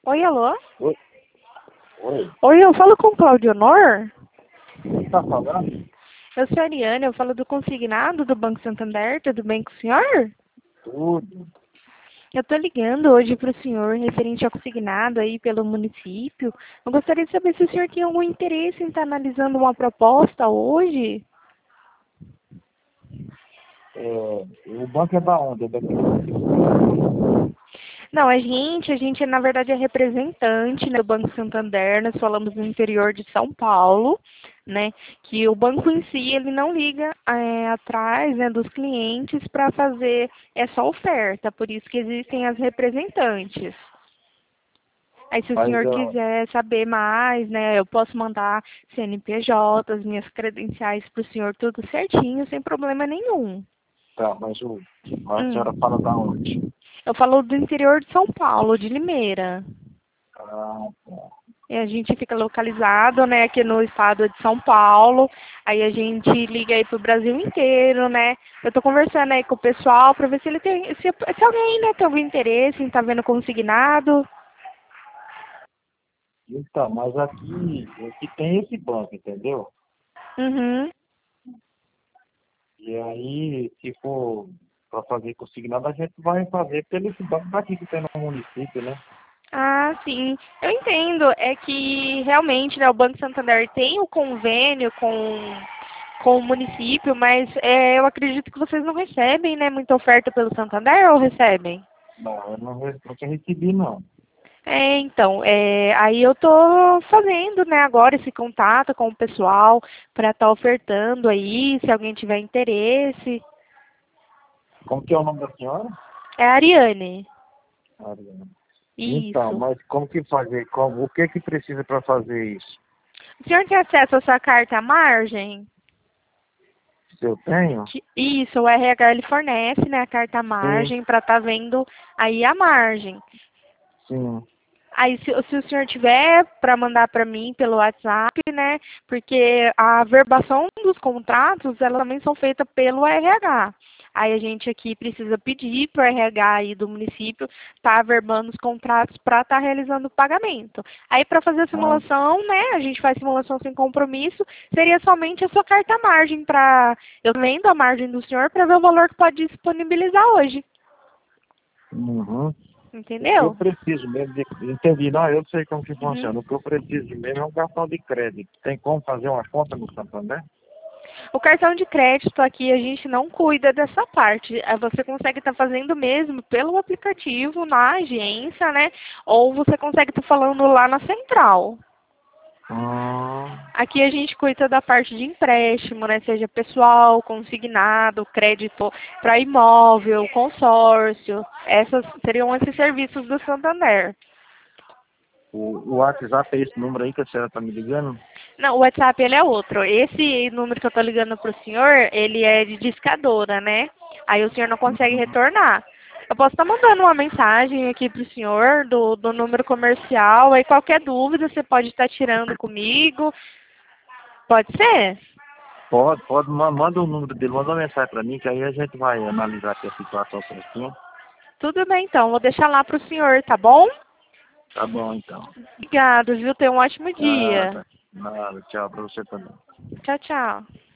Oi, alô? Oi? Oi? Oi, eu falo com o Claudio Honor? Quem tá falando? Eu sou a Ariane, eu falo do consignado do Banco Santander, tudo bem com o senhor? Tudo. Eu tô ligando hoje para o senhor referente ao consignado aí pelo município. Eu gostaria de saber se o senhor tem algum interesse em estar analisando uma proposta hoje. O banco é da onde? É daqui do município? Não, a gente na verdade é representante, né, do Banco Santander, nós falamos no interior de São Paulo, né, que o banco em si, ele não liga atrás, né, dos clientes para fazer essa oferta, por isso que existem as representantes. Aí se o Mas, senhor quiser saber mais, né, eu posso mandar CNPJ, as minhas credenciais para o senhor tudo certinho, sem problema nenhum. tá, mas a senhora fala da onde? Eu falo do interior de São Paulo, de Limeira. Ah, tá. E a gente fica localizado, né, aqui no estado de São Paulo. Aí a gente liga aí pro Brasil inteiro, né? Eu tô conversando aí com o pessoal para ver se ele tem, se alguém, né, tem algum interesse em estar vendo consignado. Então, mas aqui tem esse banco, entendeu? Uhum. E aí, se for para fazer consignado, a gente vai fazer pelo esse banco daqui que tem no município, né? Ah, sim. Eu entendo. É que realmente, né, o Banco Santander tem o convênio com o município, mas eu acredito que vocês não recebem, né, muita oferta pelo Santander ou recebem? Não, eu nunca recebi, não. Então, aí eu tô fazendo, né, agora esse contato com o pessoal para estar ofertando aí, se alguém tiver interesse. Como que é o nome da senhora? É a Ariane. Ariana. Então, Isso. mas como que fazer? O que que precisa para fazer isso? O senhor tem acesso à sua carta à margem? Se eu tenho? Isso, o RH ele fornece, né, a carta à Sim, margem para estar vendo aí a margem. sim. Aí, se o senhor tiver para mandar para mim pelo WhatsApp, né? Porque a verbação dos contratos, elas também são feitas pelo RH. Aí a gente aqui precisa pedir para o RH aí do município estar averbando os contratos para estar realizando o pagamento. Aí para fazer a Ah, simulação, né? A gente faz simulação sem compromisso, seria somente a sua carta à margem para eu lendo a margem do senhor para ver o valor que pode disponibilizar hoje. uhum. O que eu Entendeu? preciso mesmo de... Entendi, não, eu sei como que Uhum. funciona. O que eu preciso mesmo é um cartão de crédito. Tem como fazer uma conta no Santander? O cartão de crédito aqui a gente não cuida dessa parte. Você consegue estar fazendo mesmo pelo aplicativo na agência, né? Ou você consegue estar falando lá na central. Hum, Aqui a gente cuida da parte de empréstimo, né? Seja pessoal, consignado, crédito para imóvel, consórcio. Essas seriam esses serviços do Santander. o WhatsApp é esse número aí que a senhora está me ligando? Não, o WhatsApp ele é outro. Esse número que eu tô ligando pro senhor, ele é de discadora, né? Aí o senhor não consegue Uhum. retornar. Eu posso estar mandando uma mensagem aqui pro senhor do número comercial, aí qualquer dúvida você pode estar tirando comigo. Pode ser? Pode, manda o número dele, manda uma mensagem para mim, que aí a gente vai analisar aqui a situação certinho. Tudo bem então, vou deixar lá pro senhor, tá bom? Tá bom, então. Obrigado, viu? Tenha um ótimo dia. Nada, tchau para você também. Tchau, tchau.